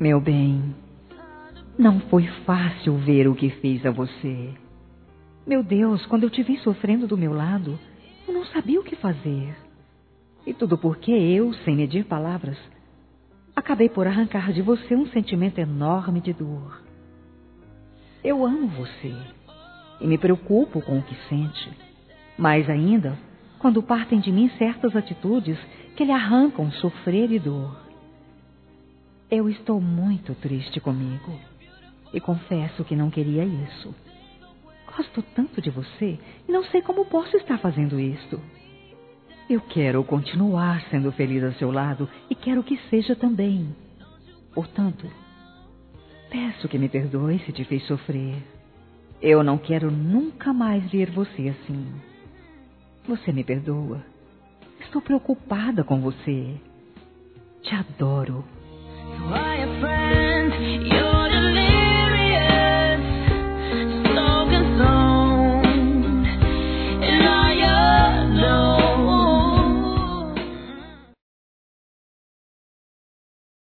Meu bem, não foi fácil ver o que fiz a você. Meu Deus, quando eu te vi sofrendo do meu lado, eu não sabia o que fazer. E tudo porque eu, sem medir palavras, acabei por arrancar de você um sentimento enorme de dor. Eu amo você e me preocupo com o que sente. Mais ainda, quando partem de mim certas atitudes que lhe arrancam sofrer e dor. Eu estou muito triste comigo e confesso que não queria isso. Gosto tanto de você e não sei como posso estar fazendo isto. Eu quero continuar sendo feliz ao seu lado e quero que seja também. Portanto, peço que me perdoe se te fez sofrer. Eu não quero nunca mais ver você assim. Você me perdoa? Estou preocupada com você. Te adoro. Why a friend?